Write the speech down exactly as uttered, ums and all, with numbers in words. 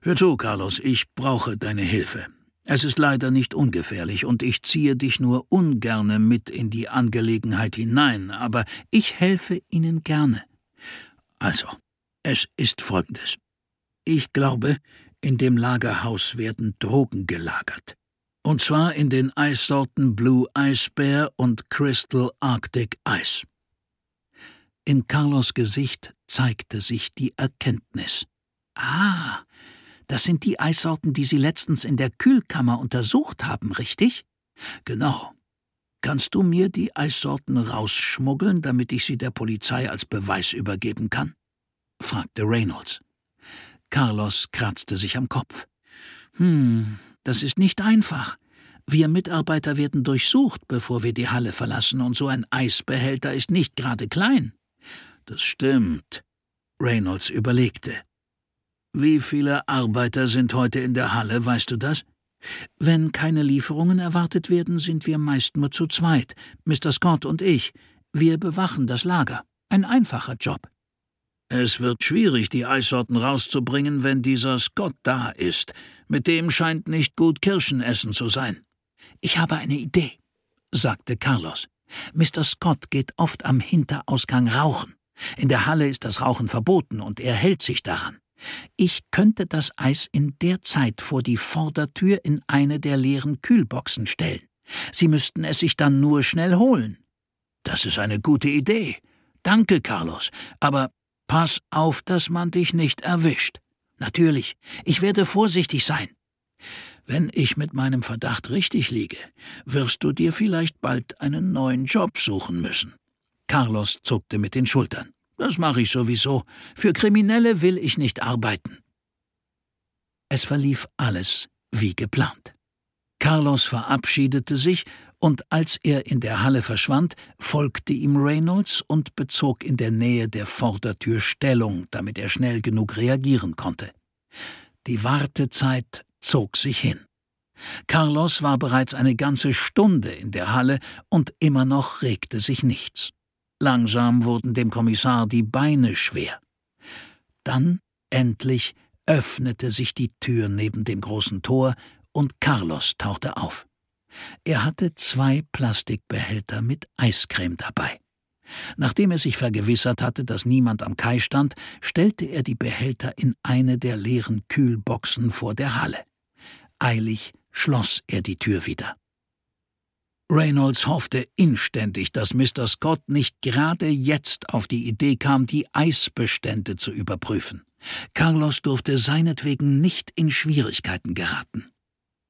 Hör zu, Carlos, ich brauche deine Hilfe. Es ist leider nicht ungefährlich und ich ziehe dich nur ungerne mit in die Angelegenheit hinein, aber ich helfe Ihnen gerne. Also, es ist Folgendes. Ich glaube, in dem Lagerhaus werden Drogen gelagert. Und zwar in den Eissorten Blue Ice Bear und Crystal Arctic Ice. In Carlos' Gesicht zeigte sich die Erkenntnis. Ah, das sind die Eissorten, die Sie letztens in der Kühlkammer untersucht haben, richtig? Genau. Kannst du mir die Eissorten rausschmuggeln, damit ich sie der Polizei als Beweis übergeben kann? Fragte Reynolds. Carlos kratzte sich am Kopf. Hm, das ist nicht einfach. Wir Mitarbeiter werden durchsucht, bevor wir die Halle verlassen, und so ein Eisbehälter ist nicht gerade klein. Das stimmt. Reynolds überlegte. Wie viele Arbeiter sind heute in der Halle, weißt du das? Wenn keine Lieferungen erwartet werden, sind wir meist nur zu zweit, Mister Scott und ich. Wir bewachen das Lager. Ein einfacher Job. Es wird schwierig, die Eissorten rauszubringen, wenn dieser Scott da ist. Mit dem scheint nicht gut Kirschenessen zu sein. Ich habe eine Idee, sagte Carlos. Mister Scott geht oft am Hinterausgang rauchen. In der Halle ist das Rauchen verboten und er hält sich daran. Ich könnte das Eis in der Zeit vor die Vordertür in eine der leeren Kühlboxen stellen. Sie müssten es sich dann nur schnell holen. Das ist eine gute Idee. Danke, Carlos. Aber pass auf, dass man dich nicht erwischt. Natürlich, ich werde vorsichtig sein. Wenn ich mit meinem Verdacht richtig liege, wirst du dir vielleicht bald einen neuen Job suchen müssen. Carlos zuckte mit den Schultern. Das mache ich sowieso. Für Kriminelle will ich nicht arbeiten. Es verlief alles wie geplant. Carlos verabschiedete sich, und als er in der Halle verschwand, folgte ihm Reynolds und bezog in der Nähe der Vordertür Stellung, damit er schnell genug reagieren konnte. Die Wartezeit zog sich hin. Carlos war bereits eine ganze Stunde in der Halle und immer noch regte sich nichts. Langsam wurden dem Kommissar die Beine schwer. Dann, endlich, öffnete sich die Tür neben dem großen Tor und Carlos tauchte auf. Er hatte zwei Plastikbehälter mit Eiscreme dabei. Nachdem er sich vergewissert hatte, dass niemand am Kai stand, stellte er die Behälter in eine der leeren Kühlboxen vor der Halle. Eilig schloss er die Tür wieder. Reynolds hoffte inständig, dass Mister Scott nicht gerade jetzt auf die Idee kam, die Eisbestände zu überprüfen. Carlos durfte seinetwegen nicht in Schwierigkeiten geraten.